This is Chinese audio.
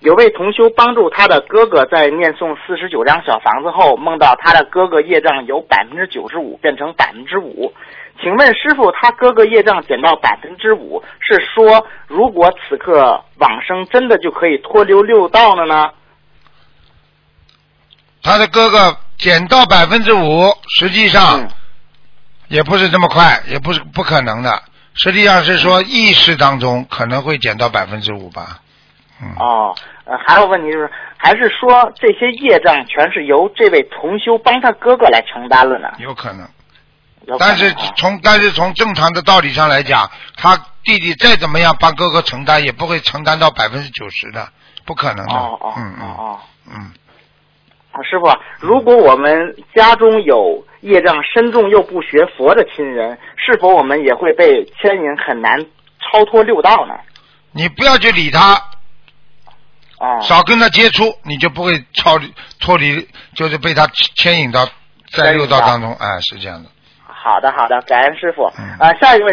有位同修帮助他的哥哥在念诵49张小房子后，梦到他的哥哥业障由95%变成5%。请问师父，他哥哥业障减到5%，是说如果此刻往生真的就可以脱离六道了呢？ 他的哥哥减到5%，实际上也不是这么快，也不是不可能的。实际上是说意识当中可能会减到5%吧。 还有问题就是，还是说这些业障全是由这位同修帮他哥哥来承担了呢？ 有可能。但是从正常的道理上来讲，他弟弟再怎么样帮哥哥承担，也不会承担到90%的，不可能的。 师傅，如果我们家中有业障深重又不学佛的亲人，是否我们也会被牵引，很难超脱六道呢？ 你不要去理他，少跟他接触，你就不会脱离，就是被他牵引到在六道当中。是这样的。 好的，感恩师傅。下一位。